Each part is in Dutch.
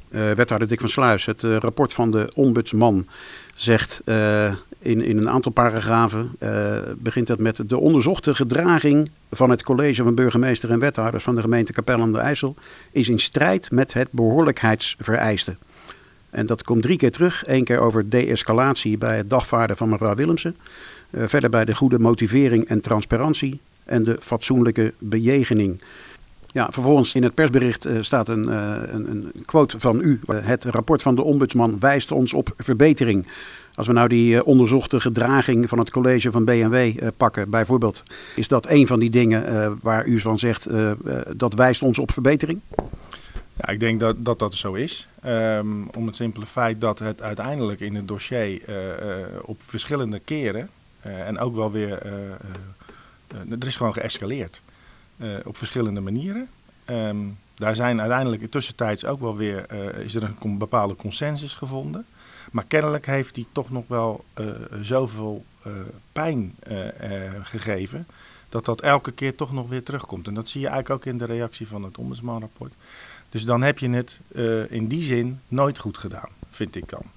Wethouder Dick van Sluis, het rapport van de ombudsman zegt in een aantal paragrafen, begint het met de onderzochte gedraging van het college van burgemeester en wethouders van de gemeente Capelle aan de IJssel is in strijd met het behoorlijkheidsvereiste. En dat komt 3 keer terug. 1 keer over de-escalatie bij het dagvaarden van mevrouw Willemsen. Verder bij de goede motivering en transparantie en de fatsoenlijke bejegening. Ja, vervolgens in het persbericht staat een quote van u. Het rapport van de ombudsman wijst ons op verbetering. Als we nou die onderzochte gedraging van het college van B&W pakken bijvoorbeeld. Is dat een van die dingen waar u van zegt dat wijst ons op verbetering? Ja, ik denk dat zo is. Om het simpele feit dat het uiteindelijk in het dossier op verschillende keren en ook wel weer, er is gewoon geëscaleerd op verschillende manieren. Daar zijn uiteindelijk tussentijds ook wel weer, is er een bepaalde consensus gevonden. Maar kennelijk heeft die toch nog wel zoveel pijn gegeven, dat elke keer toch nog weer terugkomt. En dat zie je eigenlijk ook in de reactie van het ombudsmanrapport. Dus dan heb je het in die zin nooit goed gedaan, vind ik dan.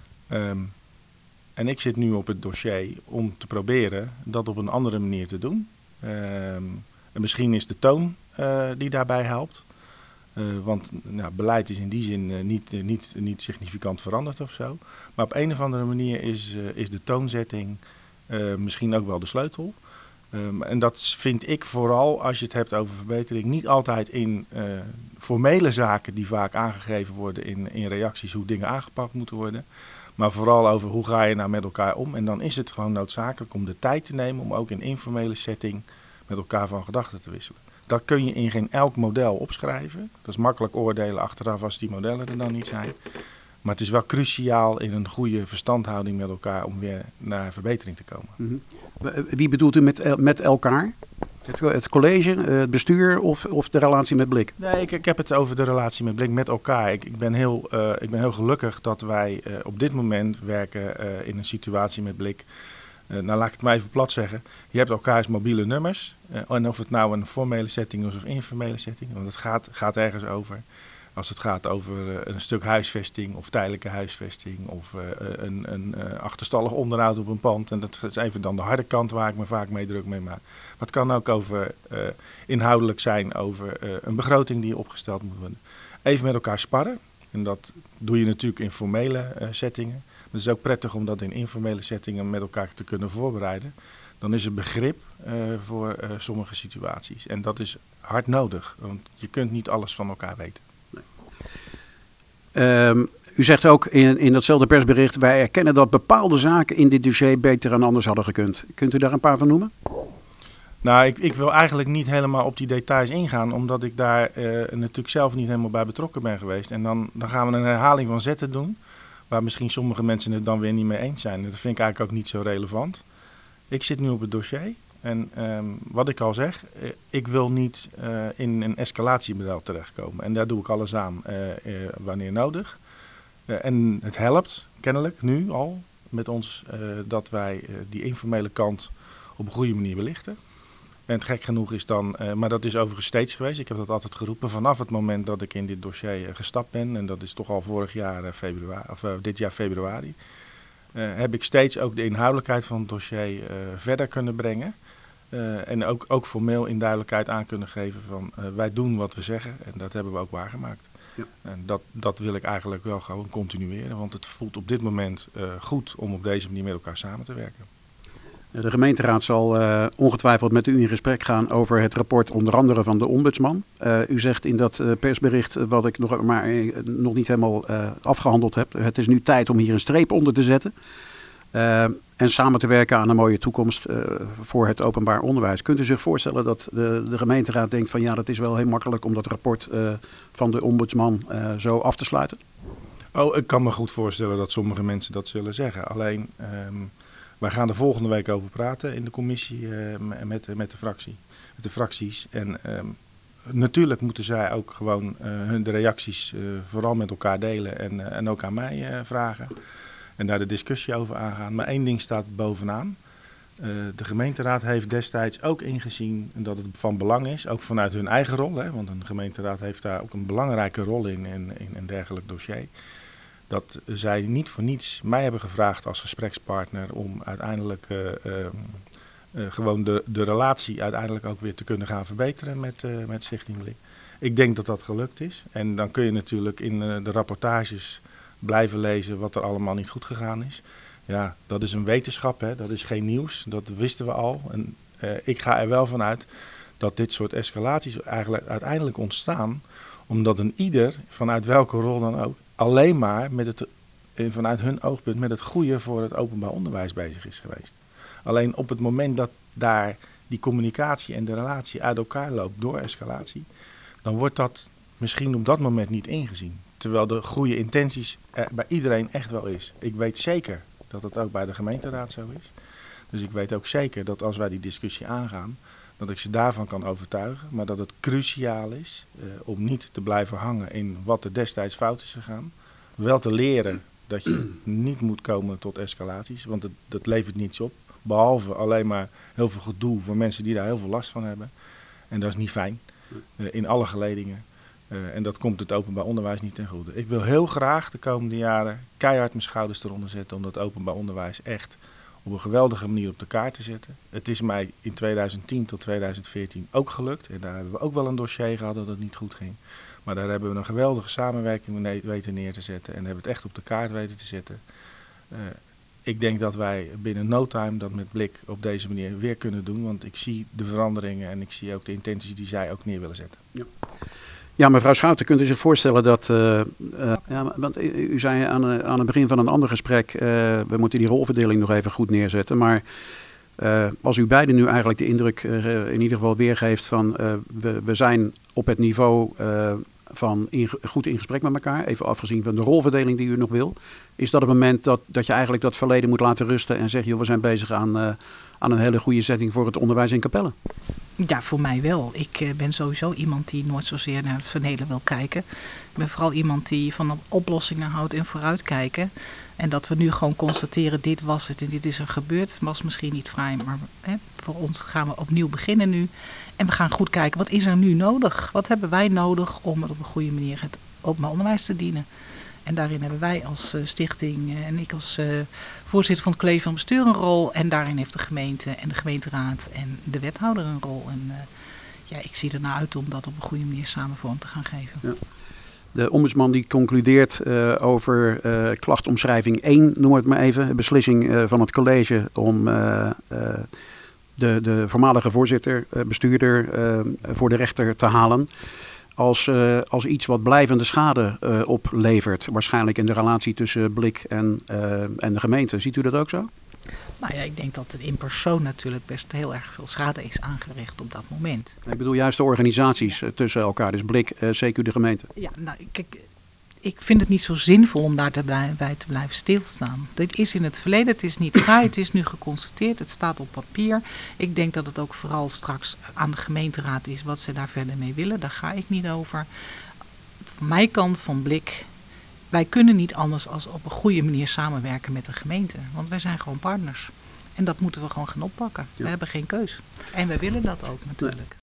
En ik zit nu op het dossier om te proberen dat op een andere manier te doen. En misschien is de toon die daarbij helpt. Want beleid is in die zin niet significant veranderd of zo. Maar op een of andere manier is de toonzetting misschien ook wel de sleutel. En dat vind ik vooral, als je het hebt over verbetering, niet altijd in formele zaken die vaak aangegeven worden in reacties hoe dingen aangepakt moeten worden. Maar vooral over hoe ga je nou met elkaar om. En dan is het gewoon noodzakelijk om de tijd te nemen om ook in informele setting met elkaar van gedachten te wisselen. Dat kun je in geen elk model opschrijven. Dat is makkelijk oordelen achteraf als die modellen er dan niet zijn. Maar het is wel cruciaal in een goede verstandhouding met elkaar om weer naar verbetering te komen. Mm-hmm. Wie bedoelt u met elkaar? Het college, het bestuur of de relatie met Blik? Nee, ik heb het over de relatie met Blik, met elkaar. Ik ben heel gelukkig dat wij op dit moment werken in een situatie met Blik. Nou, laat ik het maar even plat zeggen. Je hebt elkaars mobiele nummers. En of het nou een formele setting is of informele setting. Want het gaat ergens over. Als het gaat over een stuk huisvesting of tijdelijke huisvesting of een achterstallig onderhoud op een pand. En dat is even dan de harde kant waar ik me vaak mee druk mee maak. Maar het kan ook over inhoudelijk zijn over een begroting die opgesteld moet worden. Even met elkaar sparren. En dat doe je natuurlijk in formele settingen. Maar het is ook prettig om dat in informele settingen met elkaar te kunnen voorbereiden. Dan is er begrip voor sommige situaties. En dat is hard nodig, want je kunt niet alles van elkaar weten. U zegt ook in datzelfde persbericht, wij erkennen dat bepaalde zaken in dit dossier beter en anders hadden gekund. Kunt u daar een paar van noemen? Nou, ik wil eigenlijk niet helemaal op die details ingaan, omdat ik daar natuurlijk zelf niet helemaal bij betrokken ben geweest. En dan gaan we een herhaling van zetten doen, waar misschien sommige mensen het dan weer niet mee eens zijn. Dat vind ik eigenlijk ook niet zo relevant. Ik zit nu op het dossier en wat ik al zeg, ik wil niet in een escalatiemodel terechtkomen. En daar doe ik alles aan wanneer nodig. En het helpt kennelijk nu al met ons dat wij die informele kant op een goede manier belichten. En het gek genoeg is dan, maar dat is overigens steeds geweest. Ik heb dat altijd geroepen vanaf het moment dat ik in dit dossier gestapt ben. En dat is toch al dit jaar februari. Heb ik steeds ook de inhoudelijkheid van het dossier verder kunnen brengen. En ook formeel in duidelijkheid aan kunnen geven van wij doen wat we zeggen. En dat hebben we ook waargemaakt. Ja. En dat wil ik eigenlijk wel gewoon continueren. Want het voelt op dit moment goed om op deze manier met elkaar samen te werken. De gemeenteraad zal ongetwijfeld met u in gesprek gaan over het rapport onder andere van de ombudsman. U zegt in dat persbericht, wat ik nog niet helemaal afgehandeld heb, het is nu tijd om hier een streep onder te zetten. En samen te werken aan een mooie toekomst voor het openbaar onderwijs. Kunt u zich voorstellen dat de gemeenteraad denkt van ja, dat is wel heel makkelijk om dat rapport van de ombudsman zo af te sluiten? Oh, ik kan me goed voorstellen dat sommige mensen dat zullen zeggen. Alleen, wij gaan er volgende week over praten in de commissie met de fracties. En natuurlijk moeten zij ook gewoon de reacties vooral met elkaar delen en ook aan mij vragen. En daar de discussie over aangaan. Maar één ding staat bovenaan. De gemeenteraad heeft destijds ook ingezien dat het van belang is, ook vanuit hun eigen rol, hè, want een gemeenteraad heeft daar ook een belangrijke rol in een dergelijk dossier. Dat zij niet voor niets mij hebben gevraagd als gesprekspartner om uiteindelijk gewoon de relatie uiteindelijk ook weer te kunnen gaan verbeteren met Stichting Blik. Ik denk dat dat gelukt is. En dan kun je natuurlijk in de rapportages blijven lezen wat er allemaal niet goed gegaan is. Ja, dat is een wetenschap, hè? Dat is geen nieuws, dat wisten we al. En ik ga er wel vanuit dat dit soort escalaties eigenlijk uiteindelijk ontstaan omdat een ieder, vanuit welke rol dan ook, alleen maar vanuit hun oogpunt met het goede voor het openbaar onderwijs bezig is geweest. Alleen op het moment dat daar die communicatie en de relatie uit elkaar loopt door escalatie, dan wordt dat misschien op dat moment niet ingezien. Terwijl de goede intenties er bij iedereen echt wel is. Ik weet zeker dat het ook bij de gemeenteraad zo is. Dus ik weet ook zeker dat als wij die discussie aangaan, dat ik ze daarvan kan overtuigen. Maar dat het cruciaal is om niet te blijven hangen in wat er destijds fout is gegaan. Wel te leren dat je niet moet komen tot escalaties, want dat levert niets op. Behalve alleen maar heel veel gedoe voor mensen die daar heel veel last van hebben. En dat is niet fijn, in alle geledingen. En dat komt het openbaar onderwijs niet ten goede. Ik wil heel graag de komende jaren keihard mijn schouders eronder zetten om dat openbaar onderwijs echt op een geweldige manier op de kaart te zetten. Het is mij in 2010 tot 2014 ook gelukt. En daar hebben we ook wel een dossier gehad dat het niet goed ging. Maar daar hebben we een geweldige samenwerking weten neer te zetten. En hebben we het echt op de kaart weten te zetten. Ik denk dat wij binnen no time dat met Blik op deze manier weer kunnen doen. Want ik zie de veranderingen en ik zie ook de intenties die zij ook neer willen zetten. Ja. Ja, mevrouw Schouten, kunt u zich voorstellen dat, want u zei aan het begin van een ander gesprek, we moeten die rolverdeling nog even goed neerzetten. Maar als u beiden nu eigenlijk de indruk in ieder geval weergeeft van we zijn op het niveau van goed in gesprek met elkaar, even afgezien van de rolverdeling die u nog wil. Is dat het moment dat je eigenlijk dat verleden moet laten rusten en zegt, joh, we zijn bezig aan een hele goede setting voor het onderwijs in Capelle? Ja, voor mij wel. Ik ben sowieso iemand die nooit zozeer naar het verleden wil kijken. Ik ben vooral iemand die van oplossingen houdt en vooruitkijken. En dat we nu gewoon constateren, dit was het en dit is er gebeurd. Was misschien niet fraai, maar voor ons gaan we opnieuw beginnen nu. En we gaan goed kijken, wat is er nu nodig? Wat hebben wij nodig om het op een goede manier het openbaar onderwijs te dienen? En daarin hebben wij als stichting en ik als voorzitter van het college van bestuur een rol. En daarin heeft de gemeente en de gemeenteraad en de wethouder een rol. En ik zie ernaar uit om dat op een goede manier samen vorm te gaan geven. Ja. De ombudsman die concludeert over klachtomschrijving 1, noem het maar even. Beslissing van het college om de voormalige voorzitter, bestuurder voor de rechter te halen. Als iets wat blijvende schade oplevert. Waarschijnlijk in de relatie tussen Blik en de gemeente. Ziet u dat ook zo? Nou ja, ik denk dat het in persoon natuurlijk best heel erg veel schade is aangericht op dat moment. Ik bedoel juist de organisaties tussen elkaar. Dus Blik, CQ de gemeente. Ja, nou kijk, ik vind het niet zo zinvol om daar bij te blijven stilstaan. Dit is in het verleden, het is niet fraai, het is nu geconstateerd, het staat op papier. Ik denk dat het ook vooral straks aan de gemeenteraad is wat ze daar verder mee willen. Daar ga ik niet over. Van mijn kant van Blik, wij kunnen niet anders als op een goede manier samenwerken met de gemeente. Want wij zijn gewoon partners. En dat moeten we gewoon gaan oppakken. Ja. We hebben geen keus. En wij willen dat ook natuurlijk.